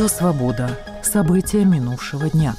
Радио «Свобода». События минувшего дня.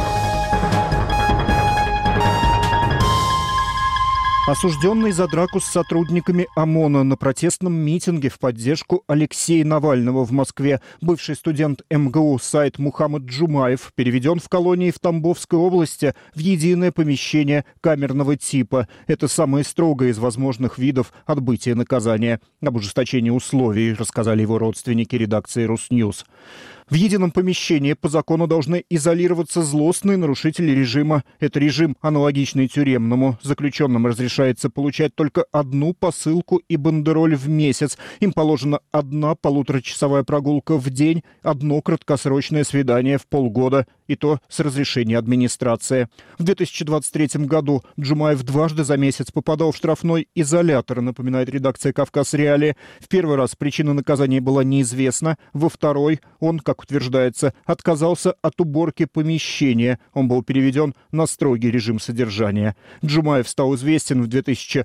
Осужденный за драку с сотрудниками ОМОНа на протестном митинге в поддержку Алексея Навального в Москве бывший студент МГУ Саид Мухаммад Джумаев переведен в колонии в Тамбовской области в единое помещение камерного типа. Это самое строгое из возможных видов отбытия наказания. Об ужесточении условий рассказали его родственники редакции «Русньюз». В едином помещении по закону должны изолироваться злостные нарушители режима. Это режим, аналогичный тюремному. Заключенным разрешается получать только одну посылку и бандероль в месяц. Им положена одна полуторачасовая прогулка в день, одно краткосрочное свидание в полгода, и то с разрешения администрации. В 2023 году Джумаев дважды за месяц попадал в штрафной изолятор, напоминает редакция «Кавказ Реалии». В первый раз причина наказания была неизвестна, во второй он, как утверждается, отказался от уборки помещения. Он был переведен на строгий режим содержания. Джумаев стал известен в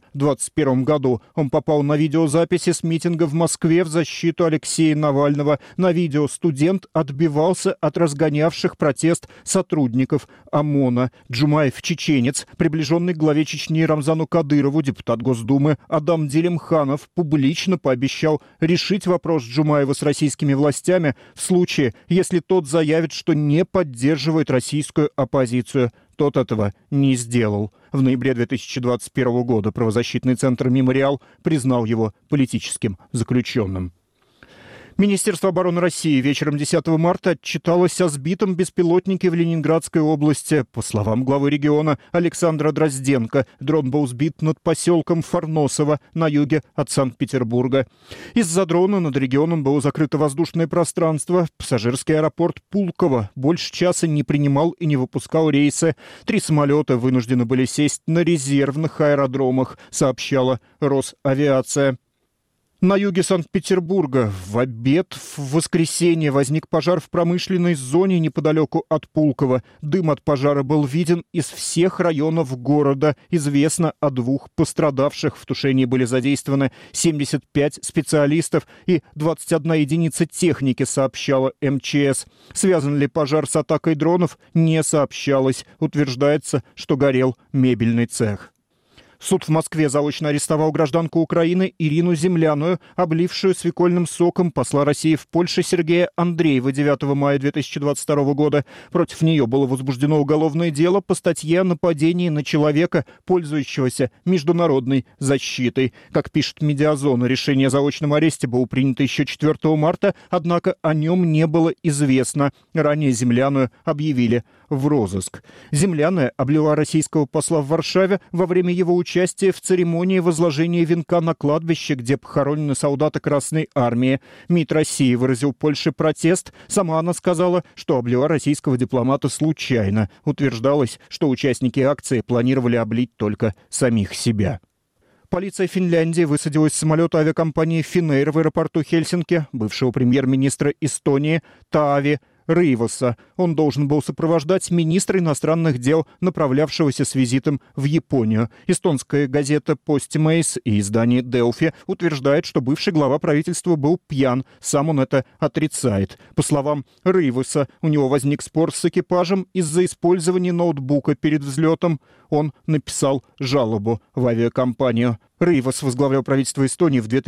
2021 году. Он попал на видеозаписи с митинга в Москве в защиту Алексея Навального. На видео студент отбивался от разгонявших протест сотрудников ОМОНа. Джумаев — чеченец, приближенный к главе Чечни Рамзану Кадырову. Депутат Госдумы Адам Делимханов публично пообещал решить вопрос Джумаева с российскими властями в случае, если тот заявит, что не поддерживает российскую оппозицию. Тот этого не сделал. В ноябре 2021 года правозащитный центр «Мемориал» признал его политическим заключенным. Министерство обороны России вечером 10 марта отчиталось о сбитом беспилотнике в Ленинградской области. По словам главы региона Александра Дрозденко, дрон был сбит над поселком Фарносово на юге от Санкт-Петербурга. Из-за дрона над регионом было закрыто воздушное пространство. Пассажирский аэропорт Пулково больше часа не принимал и не выпускал рейсы. 3 самолета вынуждены были сесть на резервных аэродромах, сообщала Росавиация. На юге Санкт-Петербурга в обед в воскресенье возник пожар в промышленной зоне неподалеку от Пулково. Дым от пожара был виден из всех районов города. Известно о 2 пострадавших. В тушении были задействованы 75 специалистов и 21 единица техники, сообщала МЧС. Связан ли пожар с атакой дронов, не сообщалось. Утверждается, что горел мебельный цех. Суд в Москве заочно арестовал гражданку Украины Ирину Земляную, облившую свекольным соком посла России в Польше Сергея Андреева 9 мая 2022 года. Против нее было возбуждено уголовное дело по статье о нападении на человека, пользующегося международной защитой. Как пишет «Медиазона», решение о заочном аресте было принято еще 4 марта, однако о нем не было известно. Ранее Земляную объявили в розыск. Земляная облила российского посла в Варшаве во время его участия в церемонии возложения венка на кладбище, где похоронены солдаты Красной Армии. МИД России выразил Польше протест. Сама она сказала, что облила российского дипломата случайно. Утверждалось, что участники акции планировали облить только самих себя. Полиция Финляндии высадила из самолета авиакомпании «Финэйр» в аэропорту Хельсинки бывшего премьер-министра Эстонии Таави Рыйваса. Он должен был сопровождать министра иностранных дел, направлявшегося с визитом в Японию. Эстонская газета «Постимейс» и издание «Делфи» утверждает, что бывший глава правительства был пьян. Сам он это отрицает. По словам Рыйваса, у него возник спор с экипажем из-за использования ноутбука перед взлетом. Он написал жалобу в авиакомпанию. Рыйвас возглавлял правительство Эстонии в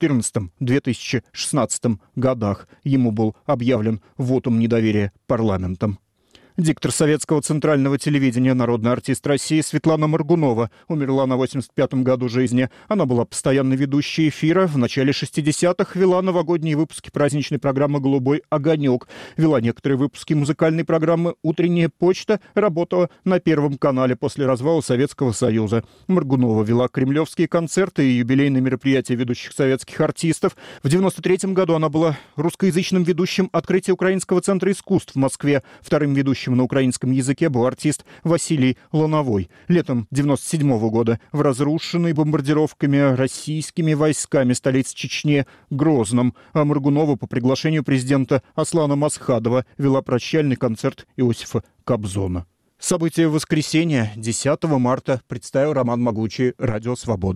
2014-2016 годах. Ему был объявлен вотум недоверия парламентом. Диктор советского центрального телевидения, народный артист России Светлана Моргунова умерла на 85-м году жизни. Она была постоянной ведущей эфира. В начале 60-х вела новогодние выпуски праздничной программы «Голубой огонек». Вела некоторые выпуски музыкальной программы «Утренняя почта». Работала на Первом канале после развала Советского Союза. Моргунова вела кремлевские концерты и юбилейные мероприятия ведущих советских артистов. В 93-м году она была русскоязычным ведущим открытия Украинского центра искусств в Москве. Вторым ведущим на украинском языке был артист Василий Лановой. Летом 1997 года в разрушенной бомбардировками российскими войсками столице Чечни Грозном Моргунова по приглашению президента Аслана Масхадова вела прощальный концерт Иосифа Кобзона. События воскресенья 10 марта представил Роман Могучий, Радио «Свобода».